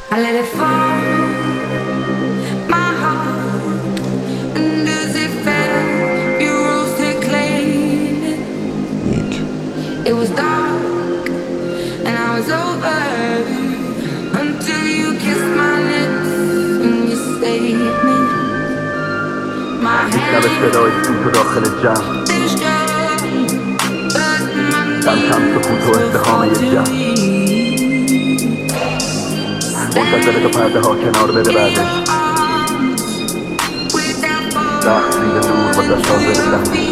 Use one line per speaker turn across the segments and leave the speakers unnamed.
I let it fall, my heart, and as it fell, you rose to claim it. It was dark, and I was over, until you kissed my lips and you saved me. My hands,
منتظر تو پرده ها کنار بده بعدش رخت زیر نور با دست حاضر زخمی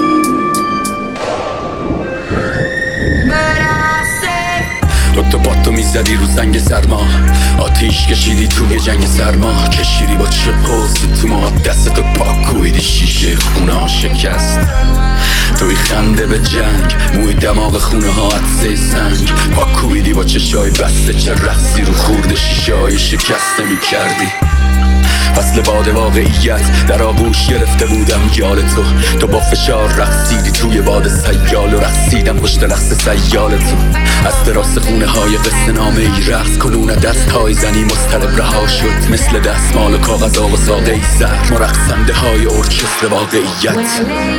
دوتا باتو میزدی رو زنگ سرما آتیش کشیدی توی جنگ سرما کشیدی با چه قوسی تو ما دستتو پاک کویدی شیشه خونه ها شکست توی خنده به جنگ موی دماغ خونه ها عدسه سنگ پاک کویدی با چشای بسته چه رقصی رو خورده شیشه های شکسته میکردی فصل باد واقعیت در آغوش گرفته بودم یال تو با فشار رقصیدی توی باد سیال و رقصیدم پشت رقص سیال تو از دراز خونه های قصه نامه ای رقص کنون دست های زنی مضطرب رها شد مثل دستمال و کاغذ و ساقه ای زرد ما رقصنده های ارکستر واقعیت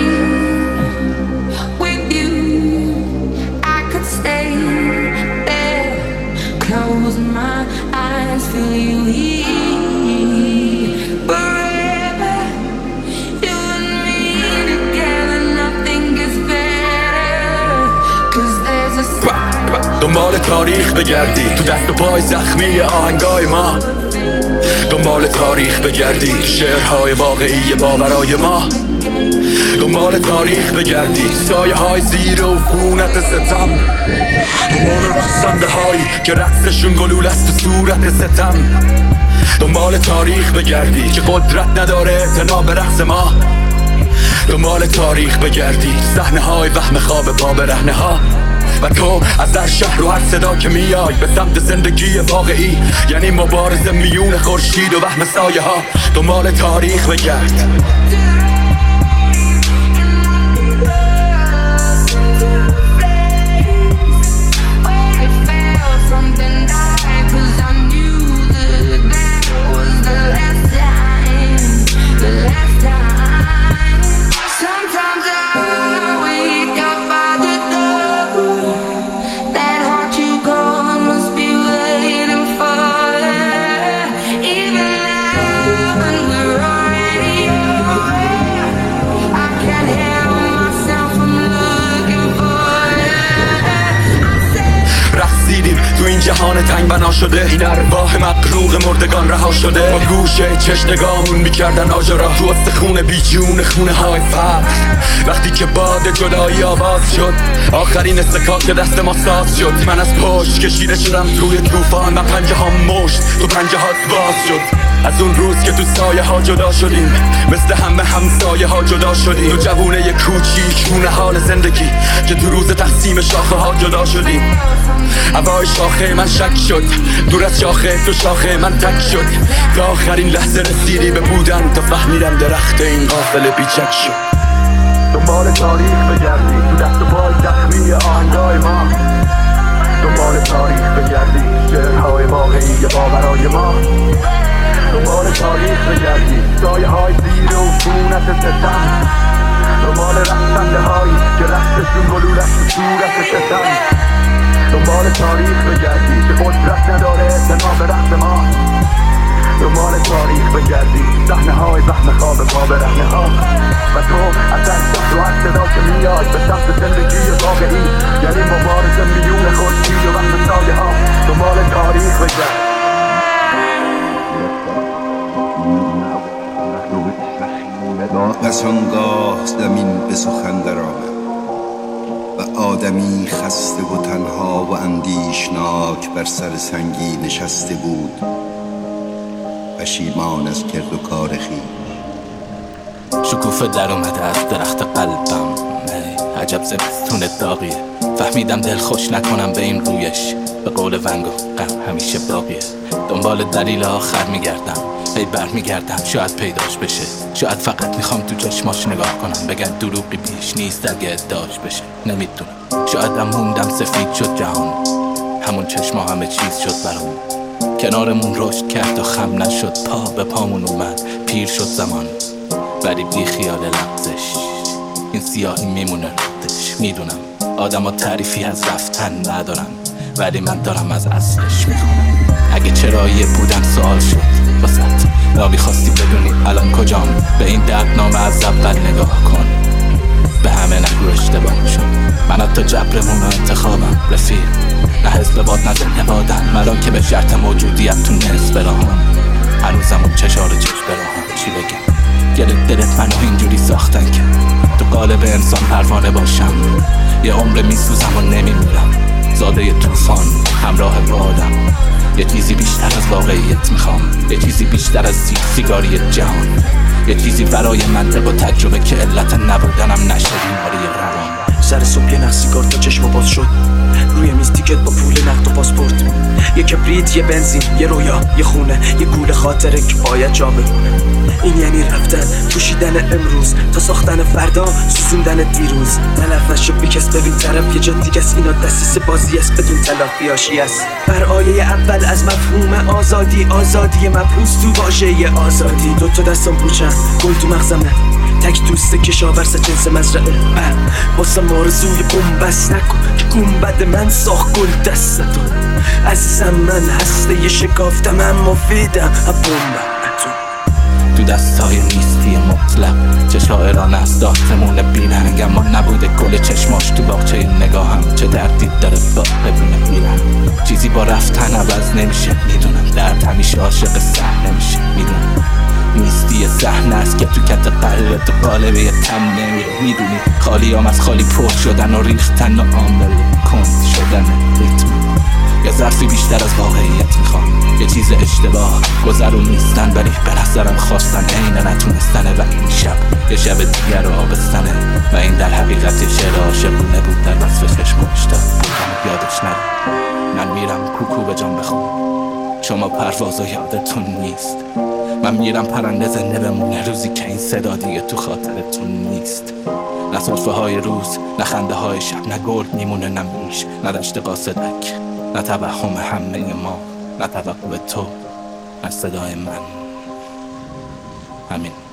Close my eyes, feel you here forever. You and me together, nothing gets better. 'Cause there's a
دنبال تاریخ بگردی تو دست و پای زخمی آهنگای ما دنبال تاریخ بگردی تو شعرهای واقعی باورای ما دنبال تاریخ بگردی سایه های زیر و فونت ستم دنبال رقصنده هایی که رقصشون گلوله است تو صورت ستم دنبال تاریخ بگردی که قدرت نداره اعتنا به رقص ما دنبال تاریخ بگردی صحنه های وهم خواب پا برهنه ها و تو از هر شهر و هر صدا که میای به سمت زندگی واقعی یعنی مبارزه میون خورشید و وهم سایه ها دنبال تاریخ بگرد تو این جهان تنگ بنا شده این ارواح مقروق مردگان رها شده با گوشه چشنگامون میکردن آجرا تو استخونه بیجون خونه های فرق وقتی که باد جدایی آواز شد آخرین استکاک دست ما ساز شد من از پشت کشیده شدم توی طوفان من پنجه ها مشت تو پنجه هات باز شد از اون روز که تو سایه ها جدا شدیم مثل همه همسایه ها جدا شدیم تو جوونه کوچیک مونه حال زندگی که تو روز تقسیم شاخه ها جدا شدیم هوای شاخه من شک شد دور از شاخه تو شاخه من تک شد تا آخرین لحظه رسیدی به بودن تا فهمیدم درخت این قافله بیچک شد
دنبال تاریخ بگردی تو دست و پای زخمی آهنگای ما دنبال تاریخ بگردی شعرهای واقعی باورای ما دنبال تاریخ بگردی سایه های زیر و فونت ستم دنبال رقصنده هایی که رقصشون گلوله است تو صورت ستم دنبال تاریخ بگردی که قدرت نداره اعتنا به رقص ما دنبال تاریخ بگردی صحنه های وهم خواب پا برهنه ها و تو از هر شهر و هر صدا که میای به سمت زندگی واقعی یعنی مبارزه میون خورشید و وهم سایه ها دنبال تاریخ بگرد
پس آنگاه زمین به سخن درآمد و آدمی خسته و تنها و اندیشناک بر سر سنگی نشسته بود پشیمان از کرد و کار خویش
شکوفه در اومده از درخت قلبم عجب زمستون داغیه فهمیدم دل خوش نکنم به این رویش به قول ونگ و غم همیشه باقیه دنبال دلیل آخر میگردم هی برمیگردم شاید پیداش بشه شاید فقط میخوام تو چشماش نگاه کنم بگن دروغی بیش نیست اگه ادعاش بشه نمیدونم شاید هم موندم سفید شد جهان همون چشما همه چیز شد برام کنارمون رشد کرد و خم نشد، پا به پامون اومد، پیر شد زمان ولی بی خیال لغزش. این سیاهی میمونه ردش. میدونم آدما تعریفی از رفتن ندارن ولی من دارم از اصلش میخونم. اگه چرایی بودم سوال شد واسط، یا میخواستی بدونی الان کجام، به این دردنامه از اول نگاه کن. به همه نگو اشتباه شد، من حتی جبرمون و انتخابم رفیق، نه حزب باد نه ذهن آدم، مدام که به شرط موجودیت تو نصف راهم، هنوزم اون چشار چشم براهم. چی بگم؟ دلت منو اینجوری ساختن که تو قالب انسان پروانه باشم. یه عمر میسوزم و نمیمیرم، زاده طوفان همراه بادم. یه چیزی بیشتر از واقعیت میخوام، یه چیزی بیشتر از سیگاری جهان، یه چیزی برای منطق و تجربه که علت نبودنم نشه بیماری روان.
سر صبح یه نخ سیگار تا چشم باز شد، روی میز تیکت با پول نقد و پاسپورت، یه کبریت، یه بنزین، یه رویا، یه خونه، یه گوله خاطره که باید جا بمونه. این یعنی رفتن، پوشیدن امروز تا ساختن فردا، سوزوندن دیروز. تلف نشو بیکس ببین طرف یه جا دیگه است، اینا دستیس بازی است بدون تلافی هاشی است. بر آیه اول از مفهوم آزادی، آزادی مبعوث تو واژه آزادی. دوتا دستم پوچن، گل تو مغزم نه، تک دوست کشاورز جنس مزرعه. واسم آرزوی بومبست نکن که گنبد من ساخت گل دستتو. عزیزم من هسته ی شکافتم اما فیدم بومبم
تو دستای نیستی مطلق. چه شاعرانه از داستمون بیرنگ، اما نبوده گل چشماش تو باغچه نگاهم. چه دردی داره با ببینه میرم، چیزی با رفتن عوض نمیشه. میدونم درد همیشه عاشق صحنه میشه. میدونم نیستی صحنه است که تو کت قلب تو قالب یه تن نمیره. میدونی خالیام از خالی پر شدن و ریختن و عامل کند شدن ریتم. یه ظرفی بیشتر از واقعیت میخوام، یه چیز اشتباه گذر و نیستن ولی به نظرم خواستن عین نتونستنه. و این شب یه شب دیگر رو آبستنه و این در حقیقت یه شعر عاشقونه بود در وصف چشم مشتاق بودم یادش نره. من میرم کوکو به جان بخون، شما پرواز و یادتون نیست. من میرم پرنده زنده بمونه روزی که این صدا دیگه تو خاطرتون نیست. نه صرفه های روز، نه خنده های شب، نه گرد میمونه، نه میش، نه دشت قاصدک، نه توهم همه ما، نه توقع تو، نه صدای من. همین.